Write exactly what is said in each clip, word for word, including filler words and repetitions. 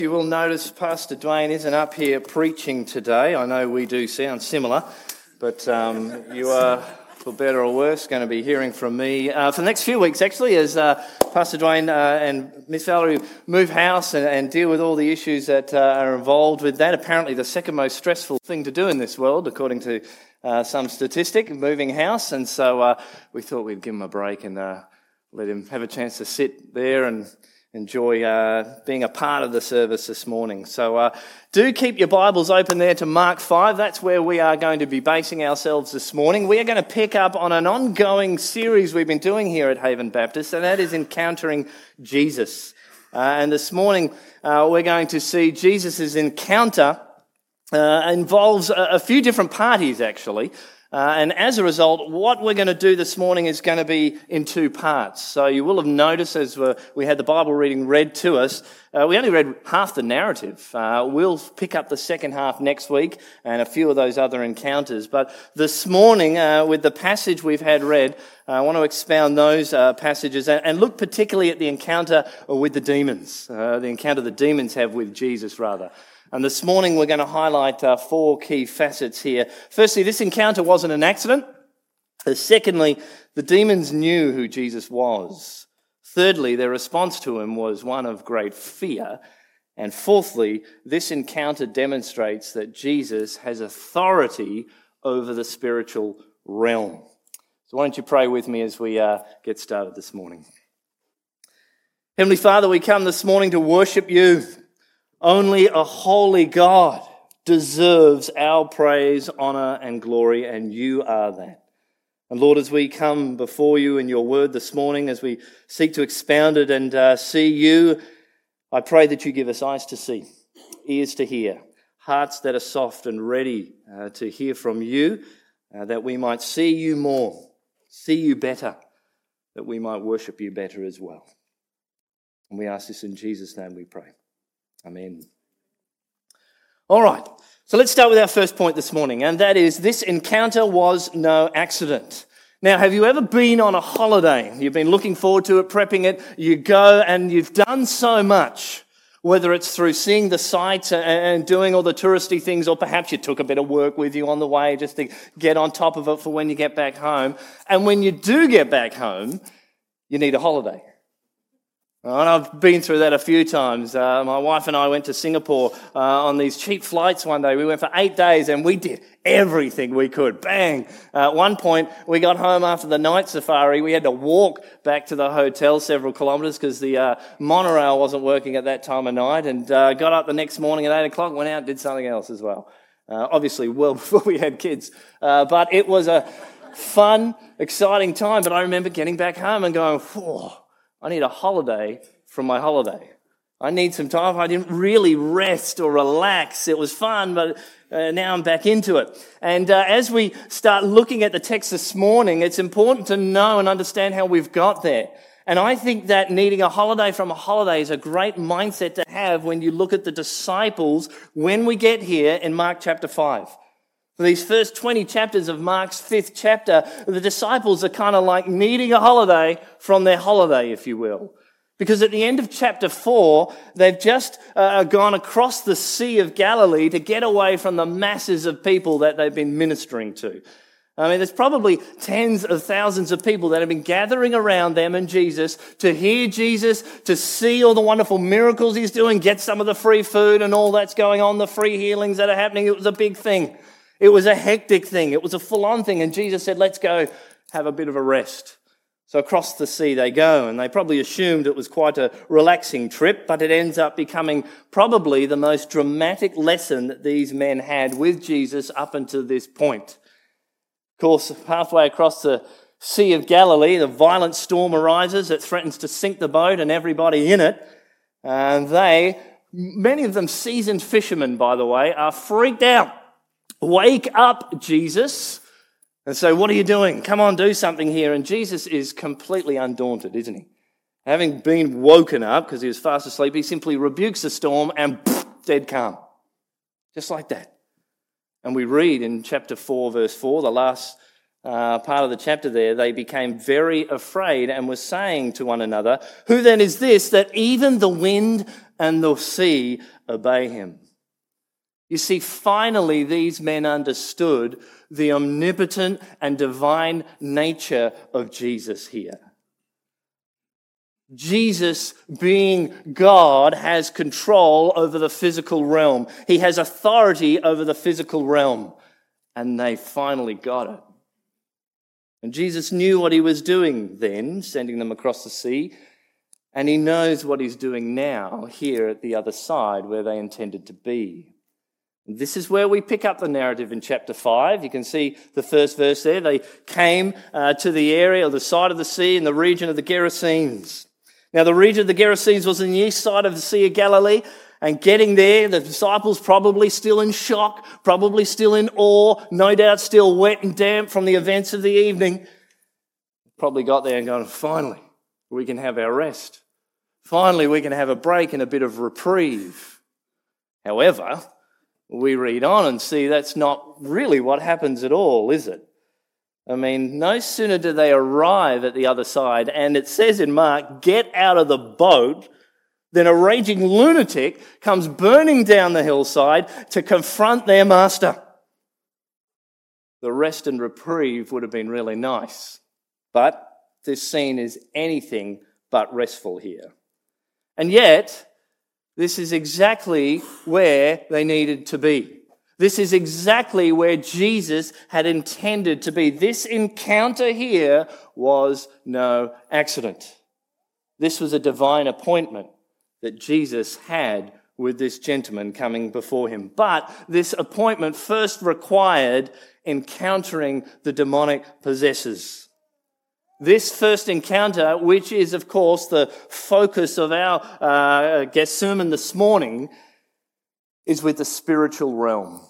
You will notice Pastor Dwayne isn't up here preaching today. I know we do sound similar, but um, you are, for better or worse, going to be hearing from me uh, for the next few weeks, actually, as uh, Pastor Dwayne uh, and Miss Valerie move house and, and deal with all the issues that uh, are involved with that. Apparently the second most stressful thing to do in this world, according to uh, some statistic, moving house. And so uh, we thought we'd give him a break and uh, let him have a chance to sit there and enjoy uh, being a part of the service this morning. So uh, do keep your Bibles open there to Mark five. That's where we are going to be basing ourselves this morning. We are going to pick up on an ongoing series we've been doing here at Haven Baptist, and that is Encountering Jesus. Uh, and this morning uh, we're going to see Jesus' encounter uh, involves a, a few different parties, actually. Uh, and as a result, what we're going to do this morning is going to be in two parts. So you will have noticed as we had the Bible reading read to us, uh, we only read half the narrative. Uh, we'll pick up the second half next week and a few of those other encounters. But this morning, uh, with the passage we've had read, uh, I want to expound those uh, passages and, and look particularly at the encounter with the demons, uh, the encounter the demons have with Jesus, rather. And this morning we're going to highlight uh, four key facets here. Firstly, this encounter wasn't an accident. Uh, secondly, the demons knew who Jesus was. Thirdly, their response to him was one of great fear. And fourthly, this encounter demonstrates that Jesus has authority over the spiritual realm. So why don't you pray with me as we uh, get started this morning. Heavenly Father, we come this morning to worship you. Only a holy God deserves our praise, honour and glory, and you are that. And Lord, as we come before you in your word this morning, as we seek to expound it and uh, see you, I pray that you give us eyes to see, ears to hear, hearts that are soft and ready uh, to hear from you, uh, that we might see you more, see you better, that we might worship you better as well. And we ask this in Jesus' name we pray. Amen. All right, so let's start with our first point this morning, and that is this encounter was no accident. Now, have you ever been on a holiday? You've been looking forward to it, prepping it, you go and you've done so much, whether it's through seeing the sights and doing all the touristy things, or perhaps you took a bit of work with you on the way just to get on top of it for when you get back home. And when you do get back home, you need a holiday. And I've been through that a few times. Uh, my wife and I went to Singapore uh, on these cheap flights one day. We went for eight days and we did everything we could. Bang! Uh, at one point, we got home after the night safari. We had to walk back to the hotel several kilometres because the uh, monorail wasn't working at that time of night, and uh, got up the next morning at eight o'clock, went out and did something else as well. Uh, obviously, well before we had kids. Uh, but it was a fun, exciting time. But I remember getting back home and going, whoa, I need a holiday from my holiday. I need some time. I didn't really rest or relax. It was fun, but uh, now I'm back into it. And uh, as we start looking at the text this morning, it's important to know and understand how we've got there. And I think that needing a holiday from a holiday is a great mindset to have when you look at the disciples when we get here in Mark chapter five. For these first twenty chapters of Mark's fifth chapter, the disciples are kind of like needing a holiday from their holiday, if you will. Because at the end of chapter four, they've just uh, gone across the Sea of Galilee to get away from the masses of people that they've been ministering to. I mean, there's probably tens of thousands of people that have been gathering around them and Jesus to hear Jesus, to see all the wonderful miracles he's doing, get some of the free food and all that's going on, the free healings that are happening. It was a big thing. It was a hectic thing. It was a full-on thing. And Jesus said, let's go have a bit of a rest. So across the sea they go, and they probably assumed it was quite a relaxing trip, but it ends up becoming probably the most dramatic lesson that these men had with Jesus up until this point. Of course, halfway across the Sea of Galilee, the violent storm arises. It threatens to sink the boat and everybody in it. And they, many of them seasoned fishermen, by the way, are freaked out. Wake up, Jesus. And so, what are you doing? Come on, do something here. And Jesus is completely undaunted, isn't he? Having been woken up, because he was fast asleep, he simply rebukes the storm and pff, dead calm. Just like that. And we read in chapter four, verse four, the last uh, part of the chapter there, they became very afraid and were saying to one another, "Who then is this that even the wind and the sea obey him?" You see, finally these men understood the omnipotent and divine nature of Jesus here. Jesus, being God, has control over the physical realm. He has authority over the physical realm. And they finally got it. And Jesus knew what he was doing then, sending them across the sea. And he knows what he's doing now, here at the other side, where they intended to be. And this is where we pick up the narrative in chapter five. You can see the first verse there. They came uh, to the area, or the side of the sea, in the region of the Gerasenes. Now, the region of the Gerasenes was on the east side of the Sea of Galilee, and getting there, the disciples probably still in shock, probably still in awe, no doubt still wet and damp from the events of the evening. Probably got there and gone, finally, we can have our rest. Finally, we can have a break and a bit of reprieve. However, we read on and see that's not really what happens at all, is it? I mean, no sooner do they arrive at the other side, and it says in Mark, get out of the boat, then a raging lunatic comes burning down the hillside to confront their master. The rest and reprieve would have been really nice, but this scene is anything but restful here. And yet, this is exactly where they needed to be. This is exactly where Jesus had intended to be. This encounter here was no accident. This was a divine appointment that Jesus had with this gentleman coming before him. But this appointment first required encountering the demonic possessors. This first encounter, which is, of course, the focus of our uh, guest sermon this morning, is with the spiritual realm.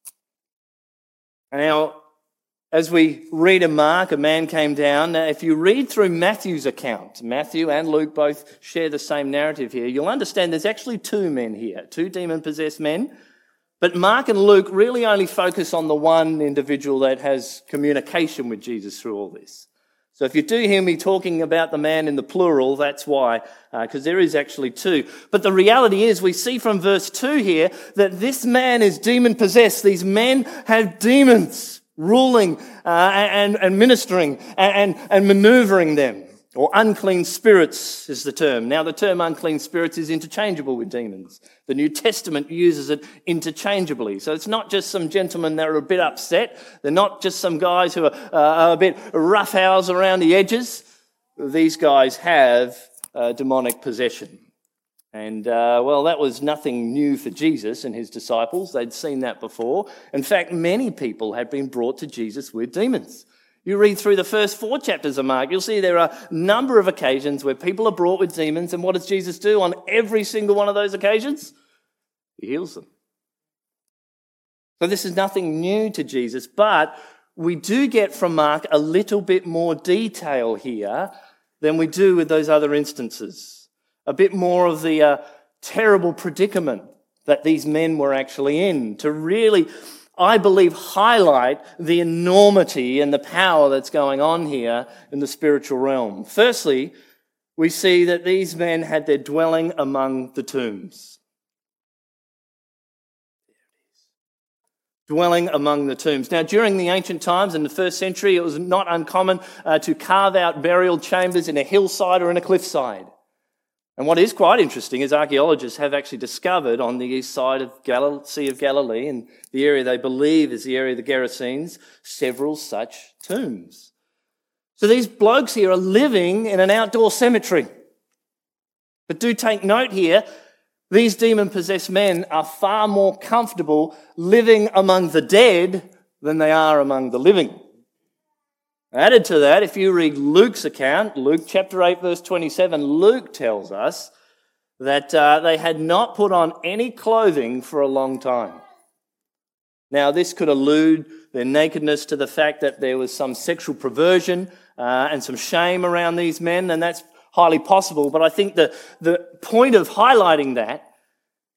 Now, as we read in Mark, a man came down. Now, if you read through Matthew's account, Matthew and Luke both share the same narrative here, you'll understand there's actually two men here, two demon-possessed men. But Mark and Luke really only focus on the one individual that has communication with Jesus through all this. So if you do hear me talking about the man in the plural, that's why, because uh, there is actually two. But the reality is, we see from verse two here that this man is demon-possessed. These men have demons ruling uh, and, and ministering and, and, and maneuvering them. Or unclean spirits is the term. Now, the term unclean spirits is interchangeable with demons. The New Testament uses it interchangeably. So it's not just some gentlemen that are a bit upset. They're not just some guys who are, uh, are a bit roughhouse around the edges. These guys have uh, demonic possession. And, uh, well, that was nothing new for Jesus and his disciples. They'd seen that before. In fact, many people had been brought to Jesus with demons. You read through the first four chapters of Mark, you'll see there are a number of occasions where people are brought with demons, and what does Jesus do on every single one of those occasions? He heals them. So this is nothing new to Jesus, but we do get from Mark a little bit more detail here than we do with those other instances. A bit more of the uh, terrible predicament that these men were actually in, to really, I believe, highlight the enormity and the power that's going on here in the spiritual realm. Firstly, we see that these men had their dwelling among the tombs. Dwelling among the tombs. Now, during the ancient times, in the first century, it was not uncommon uh, to carve out burial chambers in a hillside or in a cliffside. And what is quite interesting is archaeologists have actually discovered on the east side of Gal- Sea of Galilee, and the area they believe is the area of the Gerasenes, several such tombs. So these blokes here are living in an outdoor cemetery. But do take note here, these demon-possessed men are far more comfortable living among the dead than they are among the living. Added to that, if you read Luke's account, Luke chapter eight, verse twenty-seven, Luke tells us that uh, they had not put on any clothing for a long time. Now, this could allude their nakedness to the fact that there was some sexual perversion uh, and some shame around these men, and that's highly possible. But I think the, the point of highlighting that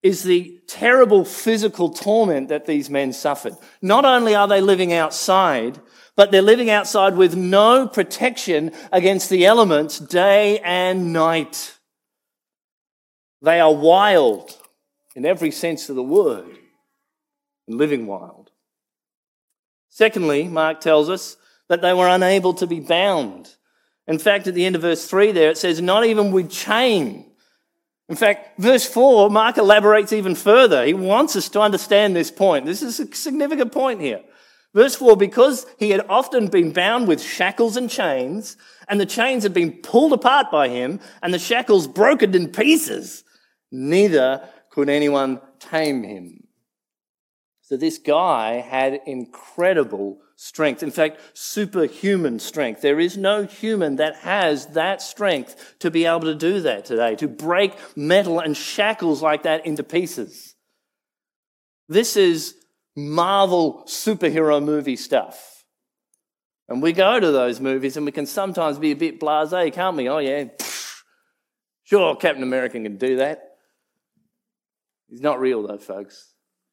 is the terrible physical torment that these men suffered. Not only are they living outside, but they're living outside with no protection against the elements day and night. They are wild in every sense of the word, and living wild. Secondly, Mark tells us that they were unable to be bound. In fact, at the end of verse three there, it says, not even with chain. In fact, verse four, Mark elaborates even further. He wants us to understand this point. This is a significant point here. Verse four, because he had often been bound with shackles and chains, and the chains had been pulled apart by him, and the shackles broken in pieces, neither could anyone tame him. So this guy had incredible strength. In fact, superhuman strength. There is no human that has that strength to be able to do that today, to break metal and shackles like that into pieces. This is Marvel superhero movie stuff. And we go to those movies and we can sometimes be a bit blasé, can't we? Oh yeah, pfft, sure, Captain America can do that. He's not real though, folks.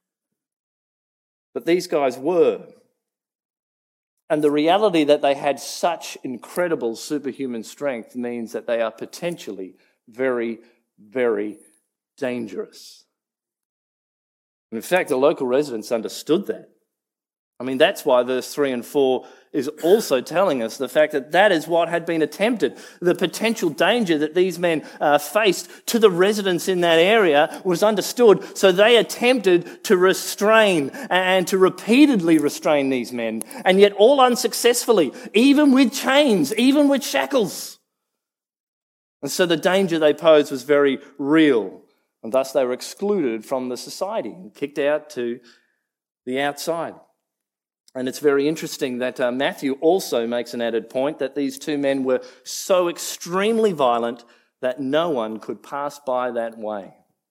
But these guys were. And the reality that they had such incredible superhuman strength means that they are potentially very, very dangerous. And in fact, the local residents understood that. I mean, that's why verse three and four is also telling us the fact that that is what had been attempted. The potential danger that these men uh, faced to the residents in that area was understood. So they attempted to restrain and to repeatedly restrain these men, and yet all unsuccessfully, even with chains, even with shackles. And so the danger they posed was very real, and thus they were excluded from the society and kicked out to the outside. And it's very interesting that uh, Matthew also makes an added point that these two men were so extremely violent that no one could pass by that way.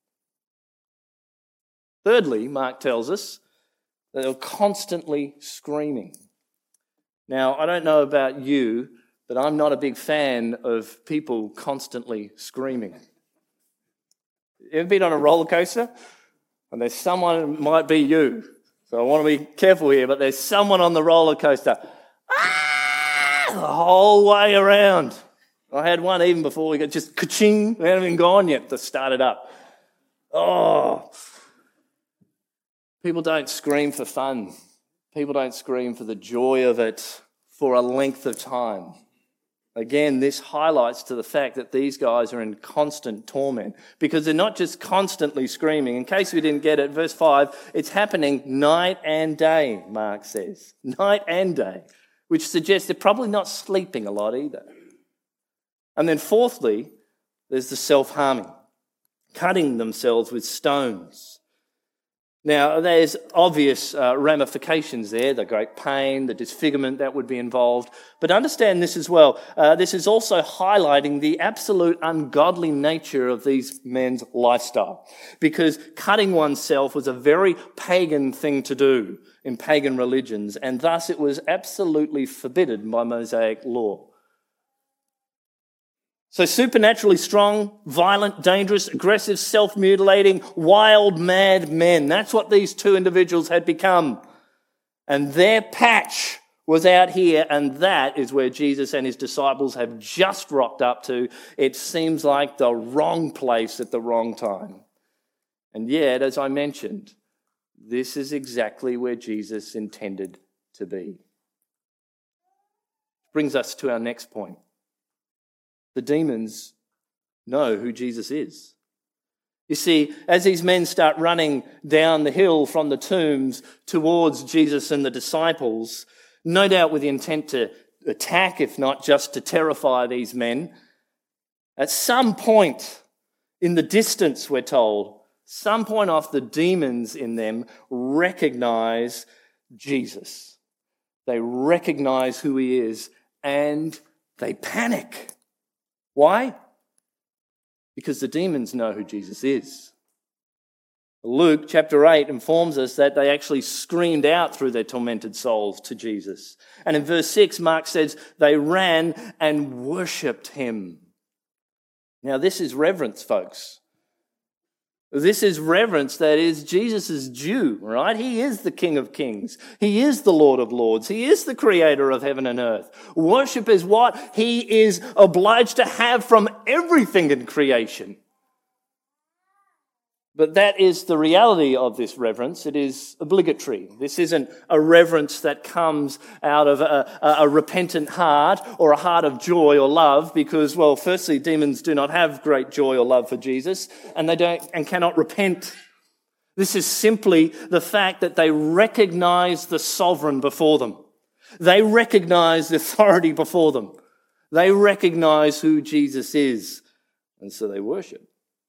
Thirdly, Mark tells us that they were constantly screaming. Now, I don't know about you, but I'm not a big fan of people constantly screaming. You ever been on a roller coaster? And there's someone, it might be you. So I want to be careful here, but there's someone on the roller coaster ah, the whole way around. I had one even before we got just ka-ching. We haven't even gone yet to start it up. Oh, people don't scream for fun. People don't scream for the joy of it for a length of time. Again, this highlights to the fact that these guys are in constant torment because they're not just constantly screaming. In case we didn't get it, verse five, it's happening night and day, Mark says. Night and day, which suggests they're probably not sleeping a lot either. And then fourthly, there's the self-harming, cutting themselves with stones. Now, there's obvious uh, ramifications there, the great pain, the disfigurement that would be involved. But understand this as well. Uh, this is also highlighting the absolute ungodly nature of these men's lifestyle. Because cutting oneself was a very pagan thing to do in pagan religions, and thus it was absolutely forbidden by Mosaic law. So supernaturally strong, violent, dangerous, aggressive, self-mutilating, wild, mad men. That's what these two individuals had become. And their patch was out here, and that is where Jesus and his disciples have just rocked up to. It seems like the wrong place at the wrong time. And yet, as I mentioned, this is exactly where Jesus intended to be. Brings us to our next point. The demons know who Jesus is. You see, as these men start running down the hill from the tombs towards Jesus and the disciples, no doubt with the intent to attack, if not just to terrify these men, at some point in the distance, we're told, some point off, the demons in them recognize Jesus. They recognize who he is and they panic. Why? Because the demons know who Jesus is. Luke chapter eight informs us that they actually screamed out through their tormented souls to Jesus. And in verse six, Mark says they ran and worshipped him. Now this is reverence, folks. This is reverence that is Jesus' due, right? He is the King of Kings. He is the Lord of Lords. He is the creator of heaven and earth. Worship is what he is obliged to have from everything in creation. But that is the reality of this reverence. It is obligatory. This isn't a reverence that comes out of a, a, a repentant heart or a heart of joy or love because, well, firstly, demons do not have great joy or love for Jesus and they don't and cannot repent. This is simply the fact that they recognize the sovereign before them. They recognize the authority before them. They recognize who Jesus is, and so they worship.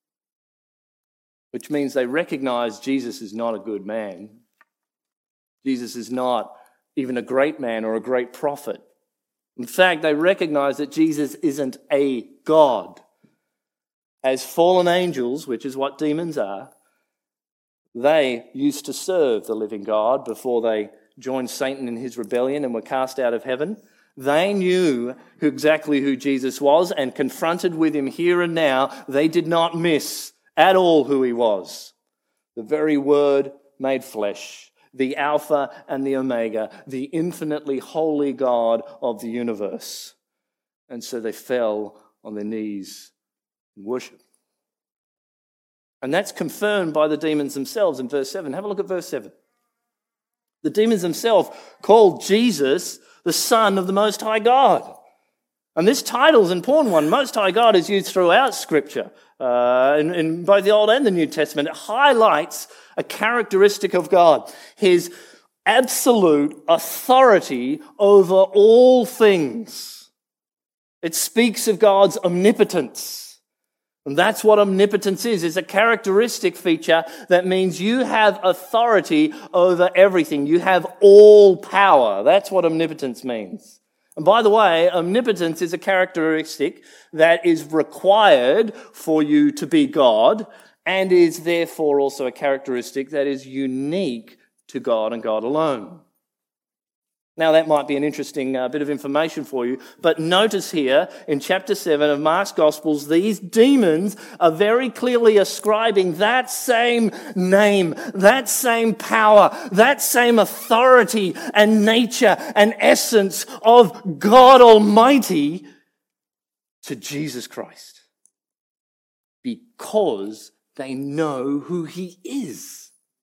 Which means they recognize Jesus is not a good man. Jesus is not even a great man or a great prophet. In fact, they recognize that Jesus isn't a God. As fallen angels, which is what demons are, they used to serve the living God before they joined Satan in his rebellion and were cast out of heaven. They knew who, exactly who Jesus was, and confronted with him here and now, they did not miss at all who he was. The very Word made flesh, the Alpha and the Omega, the infinitely holy God of the universe. And so they fell on their knees in worship. And that's confirmed by the demons themselves in verse seven. Have a look at verse seven. The demons themselves called Jesus the Son of the Most High God. And this title is an important one. Most High God is used throughout Scripture, uh, in, in both the Old and the New Testament. It highlights a characteristic of God, his absolute authority over all things. It speaks of God's omnipotence. And that's what omnipotence is. It's a characteristic feature that means you have authority over everything. You have all power. That's what omnipotence means. And by the way, omnipotence is a characteristic that is required for you to be God and is therefore also a characteristic that is unique to God and God alone. Now that might be an interesting uh, bit of information for you, but notice here in chapter seven of Mark's Gospels, these demons are very clearly ascribing that same name, that same power, that same authority and nature and essence of God Almighty to Jesus Christ because they know who he is.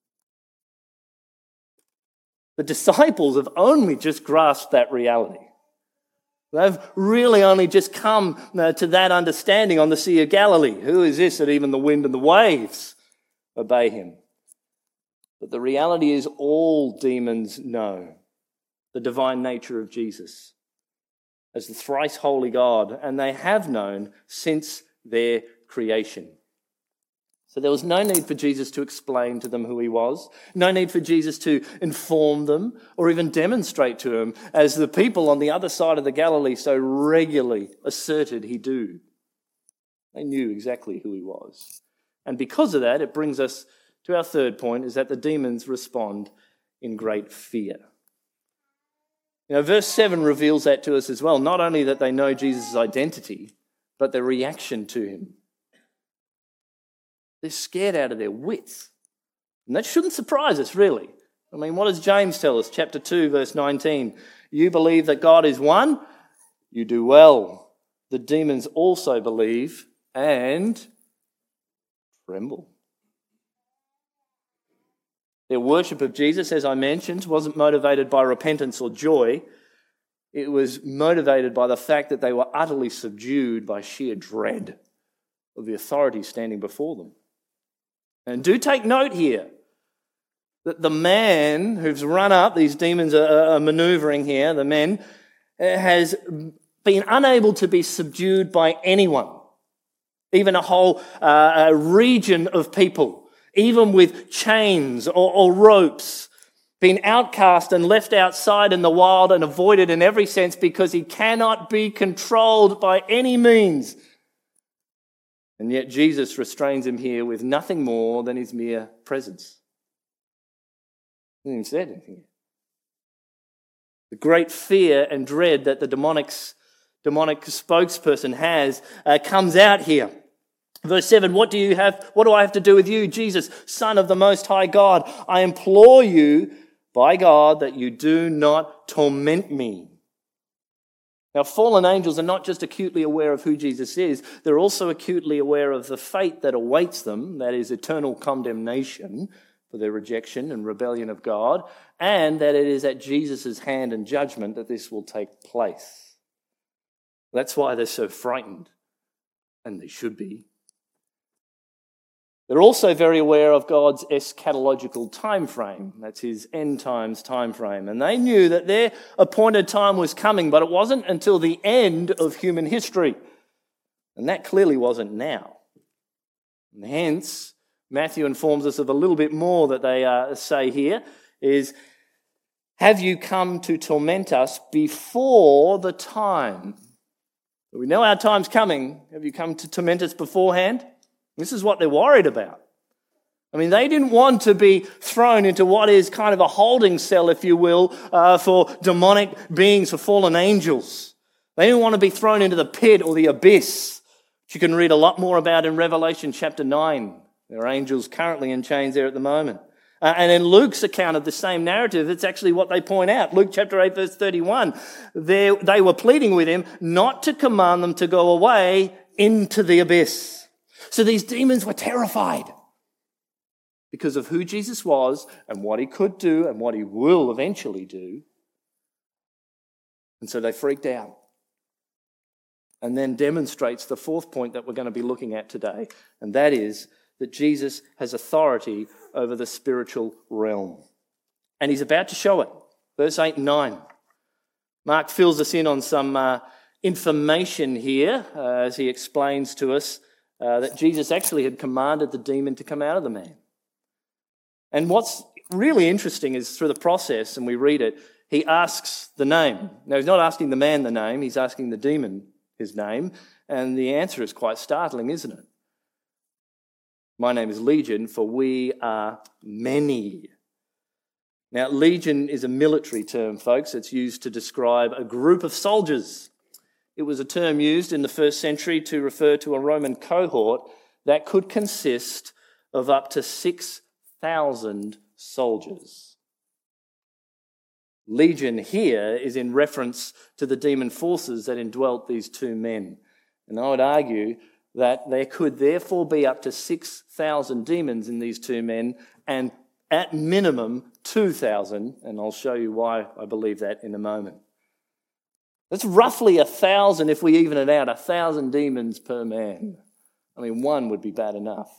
The disciples have only just grasped that reality. They've really only just come uh, to that understanding on the Sea of Galilee. Who is this that even the wind and the waves obey him? But the reality is all demons know the divine nature of Jesus as the thrice holy God, and they have known since their creation. So there was no need for Jesus to explain to them who he was, no need for Jesus to inform them or even demonstrate to them, as the people on the other side of the Galilee so regularly asserted he do. They knew exactly who he was. And because of that, it brings us to our third point, is that the demons respond in great fear. You know, verse seven reveals that to us as well, not only that they know Jesus' identity, but their reaction to him. They're scared out of their wits. And that shouldn't surprise us, really. I mean, what does James tell us? Chapter two, verse nineteen. You believe that God is one? You do well. The demons also believe and tremble. Their worship of Jesus, as I mentioned, wasn't motivated by repentance or joy. It was motivated by the fact that they were utterly subdued by sheer dread of the authority standing before them. And do take note here that the man who's run up, these demons are, are maneuvering here, the men, has been unable to be subdued by anyone, even a whole uh, a region of people, even with chains or, or ropes, been outcast and left outside in the wild and avoided in every sense because he cannot be controlled by any means. And yet Jesus restrains him here with nothing more than his mere presence. He hasn't even said anything. The great fear and dread that the demonic, demonic spokesperson has uh, comes out here. Verse seven, what do you have, what do I have to do with you, Jesus, Son of the Most High God? I implore you, by God, that you do not torment me. Now, fallen angels are not just acutely aware of who Jesus is, they're also acutely aware of the fate that awaits them, that is eternal condemnation for their rejection and rebellion of God, and that it is at Jesus' hand and judgment that this will take place. That's why they're so frightened, and they should be. They're also very aware of God's eschatological time frame. That's his end times time frame. And they knew that their appointed time was coming, but it wasn't until the end of human history. And that clearly wasn't now. And hence, Matthew informs us of a little bit more that they uh, say here, is, have you come to torment us before the time? We know our time's coming. Have you come to torment us beforehand? This is what they're worried about. I mean, they didn't want to be thrown into what is kind of a holding cell, if you will, uh, for demonic beings, for fallen angels. They didn't want to be thrown into the pit or the abyss, which you can read a lot more about in Revelation chapter nine. There are angels currently in chains there at the moment. Uh, and in Luke's account of the same narrative, it's actually what they point out. Luke chapter eight, verse thirty-one. They, they were pleading with him not to command them to go away into the abyss. So these demons were terrified because of who Jesus was and what he could do and what he will eventually do. And so they freaked out. And then demonstrates the fourth point that we're going to be looking at today, and that is that Jesus has authority over the spiritual realm. And he's about to show it. Verse eight and nine. Mark fills us in on some uh, information here uh, as he explains to us Uh, that Jesus actually had commanded the demon to come out of the man. And what's really interesting is through the process, and we read it, he asks the name. Now, he's not asking the man the name, he's asking the demon his name, and the answer is quite startling, isn't it? My name is Legion, for we are many. Now, legion is a military term, folks. It's used to describe a group of soldiers. It was a term used in the first century to refer to a Roman cohort that could consist of up to six thousand soldiers. Legion here is in reference to the demon forces that indwelt these two men. And I would argue that there could therefore be up to six thousand demons in these two men, and at minimum two thousand, and I'll show you why I believe that in a moment. That's roughly a thousand, if we even it out, a thousand demons per man. I mean, one would be bad enough.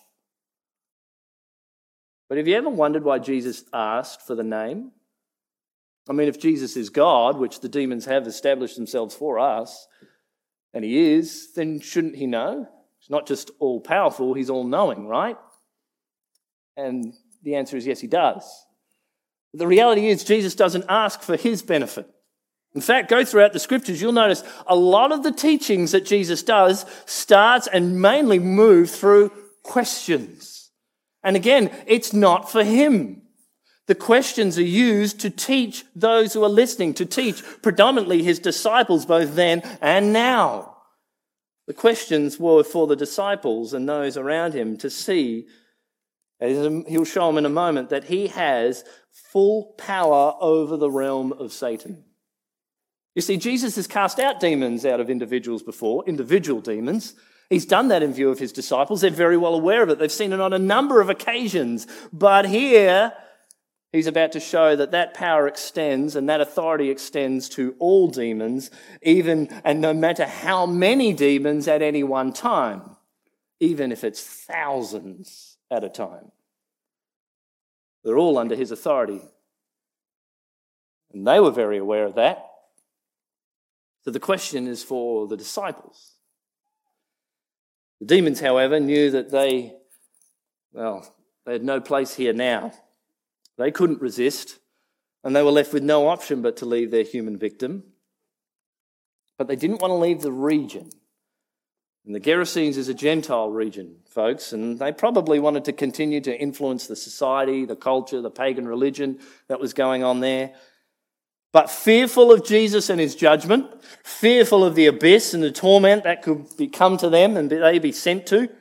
But have you ever wondered why Jesus asked for the name? I mean, if Jesus is God, which the demons have established themselves for us, and he is, then shouldn't he know? He's not just all-powerful, he's all-knowing, right? And the answer is yes, he does. But the reality is Jesus doesn't ask for his benefit. In fact, go throughout the scriptures, you'll notice a lot of the teachings that Jesus does starts and mainly move through questions. And again, it's not for him. The questions are used to teach those who are listening, to teach predominantly his disciples both then and now. The questions were for the disciples and those around him to see, as he'll show them in a moment, that he has full power over the realm of Satan. You see, Jesus has cast out demons out of individuals before, individual demons. He's done that in view of his disciples. They're very well aware of it. They've seen it on a number of occasions. But here, he's about to show that that power extends and that authority extends to all demons, even and no matter how many demons at any one time, even if it's thousands at a time. They're all under his authority. And they were very aware of that. So the question is for the disciples. The demons, however, knew that they, well, they had no place here now. They couldn't resist, and they were left with no option but to leave their human victim. But they didn't want to leave the region. And the Gerasenes is a Gentile region, folks, and they probably wanted to continue to influence the society, the culture, the pagan religion that was going on there. But fearful of Jesus and his judgment, fearful of the abyss and the torment that could be come to them and they be sent to,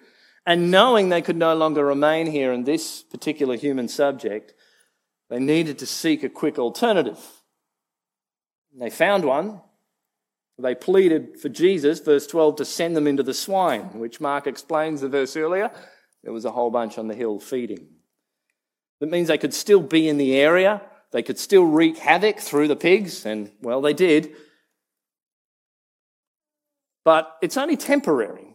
And knowing they could no longer remain here in this particular human subject, they needed to seek a quick alternative. They found one. They pleaded for Jesus, verse twelve, to send them into the swine, which Mark explains the verse earlier. There was a whole bunch on the hill feeding. That means they could still be in the area. They could still wreak havoc through the pigs, and, well, they did. But it's only temporary.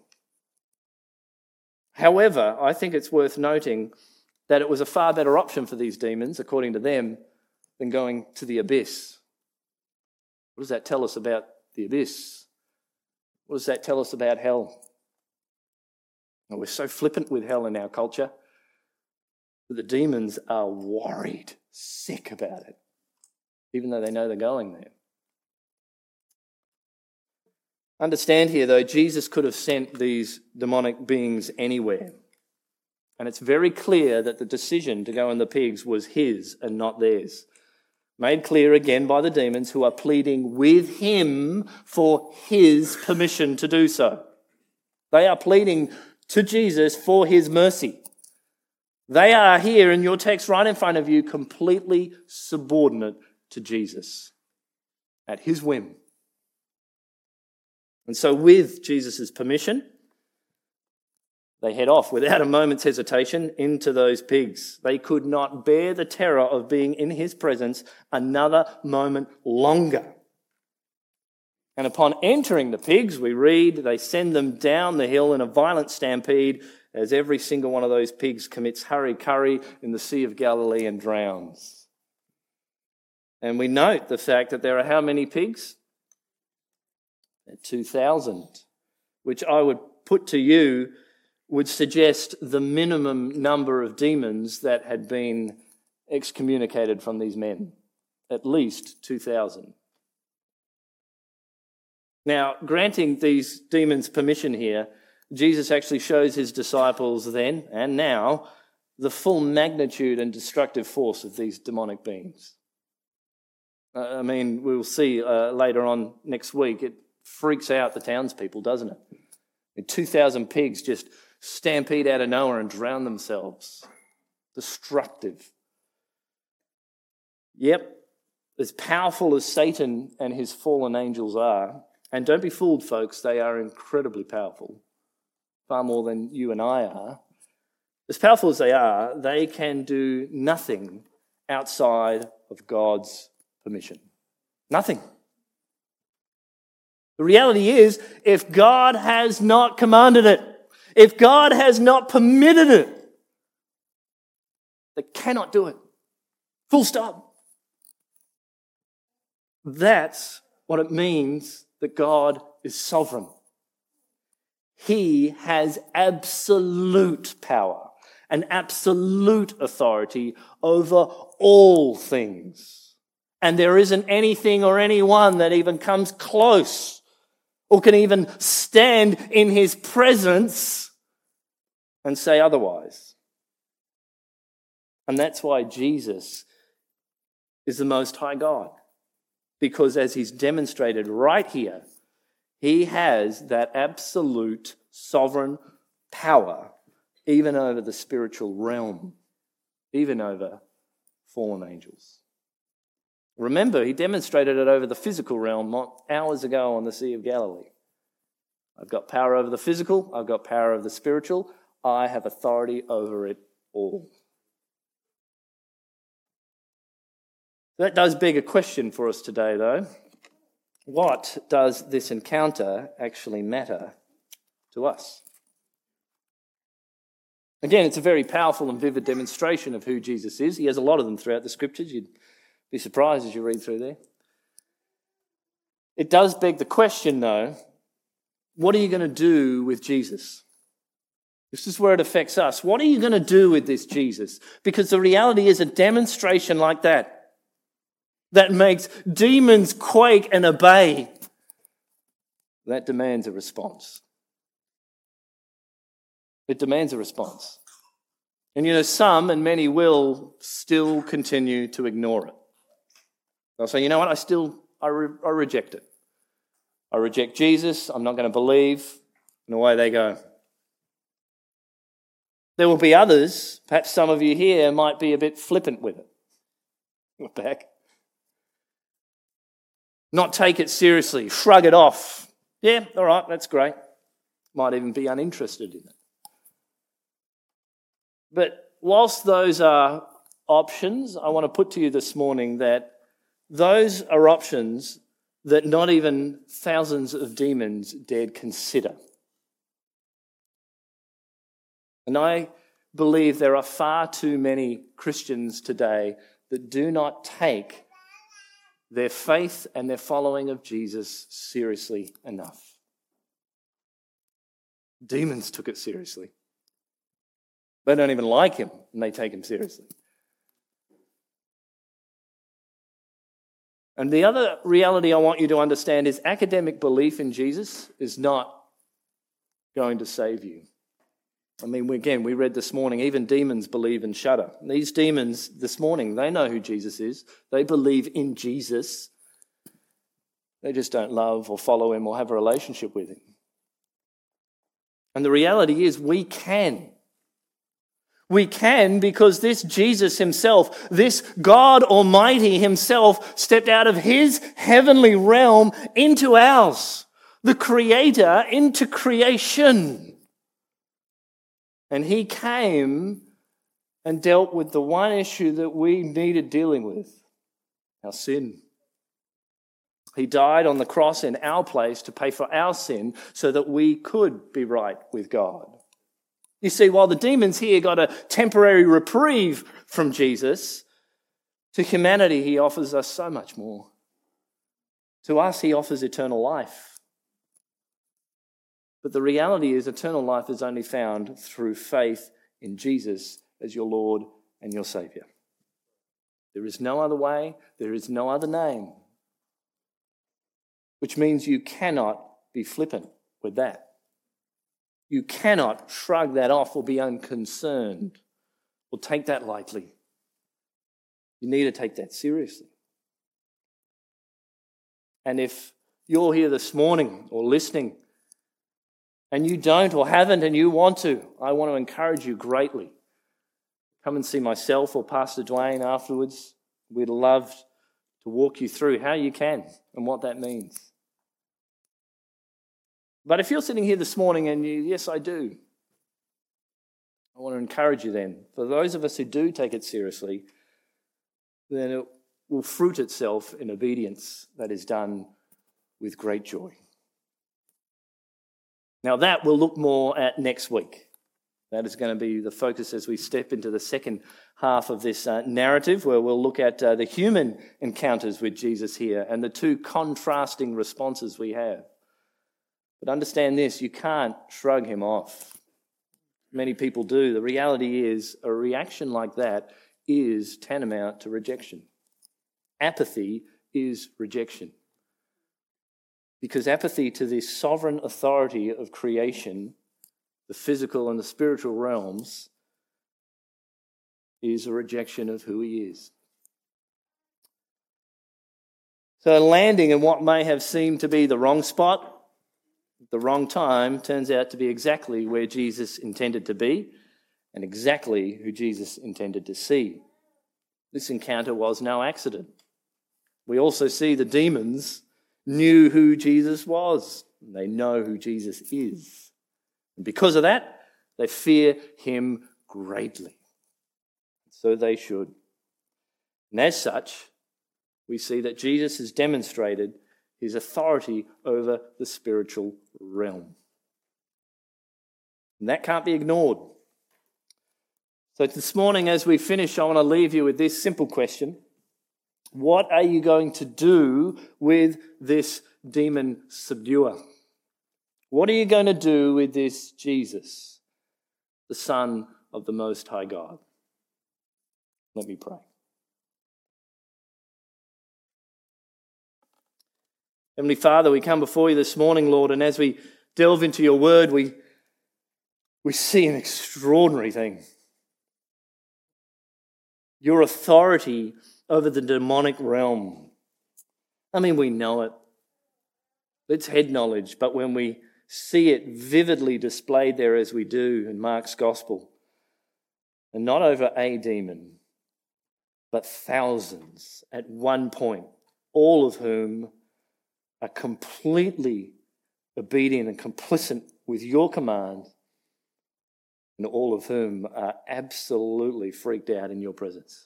However, I think it's worth noting that it was a far better option for these demons, according to them, than going to the abyss. What does that tell us about the abyss? What does that tell us about hell? Well, we're so flippant with hell in our culture that the demons are worried, sick about it, even though they know they're going there. Understand here, though, Jesus could have sent these demonic beings anywhere. And it's very clear that the decision to go in the pigs was his and not theirs. Made clear again by the demons who are pleading with him for his permission to do so. They are pleading to Jesus for his mercy. They are here in your text right in front of you, completely subordinate to Jesus at his whim. And so with Jesus' permission, they head off without a moment's hesitation into those pigs. They could not bear the terror of being in his presence another moment longer. And upon entering the pigs, we read, they send them down the hill in a violent stampede as every single one of those pigs commits hurry-curry in the Sea of Galilee and drowns. And we note the fact that there are how many pigs? two thousand, which I would put to you would suggest the minimum number of demons that had been excommunicated from these men, at least two thousand. Now, granting these demons permission here, Jesus actually shows his disciples then and now the full magnitude and destructive force of these demonic beings. I mean, we'll see uh, later on next week, it freaks out the townspeople, doesn't it? And two thousand pigs just stampede out of nowhere and drown themselves. Destructive. Yep, as powerful as Satan and his fallen angels are, and don't be fooled, folks, they are incredibly powerful, far more than you and I are. As powerful as they are, they can do nothing outside of God's permission. Nothing. The reality is, if God has not commanded it, if God has not permitted it, they cannot do it. Full stop. That's what it means that God is sovereign. He has absolute power and absolute authority over all things. And there isn't anything or anyone that even comes close or can even stand in his presence and say otherwise. And that's why Jesus is the Most High God. Because as he's demonstrated right here, he has that absolute sovereign power even over the spiritual realm, even over fallen angels. Remember, he demonstrated it over the physical realm hours ago on the Sea of Galilee. I've got power over the physical, I've got power over the spiritual, I have authority over it all. That does beg a question for us today, though. What does this encounter actually matter to us? Again, it's a very powerful and vivid demonstration of who Jesus is. He has a lot of them throughout the scriptures. You'd be surprised as you read through there. It does beg the question, though, what are you going to do with Jesus? This is where it affects us. What are you going to do with this Jesus? Because the reality is a demonstration like that, that makes demons quake and obey, that demands a response. It demands a response. And you know, some and many will still continue to ignore it. They'll say, you know what, I still, I, re- I reject it. I reject Jesus, I'm not going to believe, and away they go. There will be others, perhaps some of you here might be a bit flippant with it. What the heck? Not take it seriously, shrug it off. Yeah, all right, that's great. Might even be uninterested in it. But whilst those are options, I want to put to you this morning that those are options that not even thousands of demons dared consider. And I believe there are far too many Christians today that do not take their faith and their following of Jesus seriously enough. Demons took it seriously. They don't even like him, and they take him seriously. And the other reality I want you to understand is academic belief in Jesus is not going to save you. I mean, again, we read this morning, even demons believe and shudder. These demons this morning, they know who Jesus is. They believe in Jesus. They just don't love or follow him or have a relationship with him. And the reality is we can. We can because this Jesus himself, this God Almighty himself, stepped out of his heavenly realm into ours, the Creator into creation. And he came and dealt with the one issue that we needed dealing with, our sin. He died on the cross in our place to pay for our sin so that we could be right with God. You see, while the demons here got a temporary reprieve from Jesus, to humanity he offers us so much more. To us he offers eternal life. But the reality is eternal life is only found through faith in Jesus as your Lord and your Saviour. There is no other way, there is no other name. Which means you cannot be flippant with that. You cannot shrug that off or be unconcerned or take that lightly. You need to take that seriously. And if you're here this morning or listening and you don't or haven't and you want to, I want to encourage you greatly. Come and see myself or Pastor Dwayne afterwards. We'd love to walk you through how you can and what that means. But if you're sitting here this morning and you, yes, I do, I want to encourage you then. For those of us who do take it seriously, then it will fruit itself in obedience that is done with great joy. Now that we'll look more at next week. That is going to be the focus as we step into the second half of this uh, narrative, where we'll look at uh, the human encounters with Jesus here and the two contrasting responses we have. But understand this, you can't shrug him off. Many people do. The reality is a reaction like that is tantamount to rejection. Apathy is rejection. Because apathy to the sovereign authority of creation, the physical and the spiritual realms, is a rejection of who he is. So landing in what may have seemed to be the wrong spot, the wrong time, turns out to be exactly where Jesus intended to be and exactly who Jesus intended to see. This encounter was no accident. We also see the demons knew who Jesus was. They know who Jesus is. And because of that, they fear him greatly. So they should. And as such, we see that Jesus has demonstrated his authority over the spiritual realm. And that can't be ignored. So this morning, as we finish, I want to leave you with this simple question. What are you going to do with this demon subduer? What are you going to do with this Jesus, the Son of the Most High God? Let me pray. Heavenly Father, we come before you this morning, Lord, and as we delve into your word, we, we see an extraordinary thing. Your authority over the demonic realm. I mean, we know it. It's head knowledge, but when we see it vividly displayed there as we do in Mark's Gospel, And not over a demon, but thousands at one point, all of whom are completely obedient and complicit with your command, and all of whom are absolutely freaked out in your presence.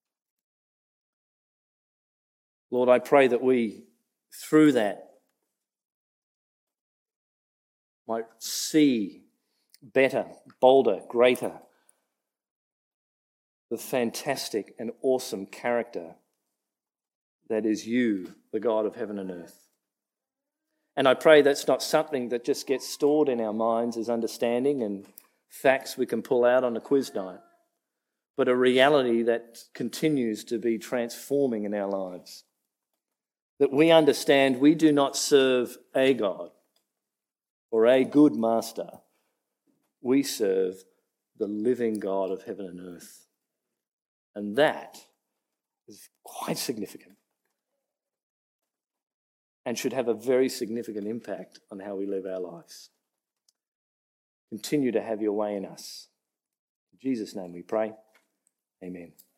Lord, I pray that we, through that, might see better, bolder, greater, the fantastic and awesome character that is you, the God of heaven and earth. And I pray that's not something that just gets stored in our minds as understanding and facts we can pull out on a quiz night, but a reality that continues to be transforming in our lives. That we understand we do not serve a God or a good master. We serve the living God of heaven and earth. And that is quite significant and should have a very significant impact on how we live our lives. Continue to have your way in us. In Jesus' name we pray. Amen.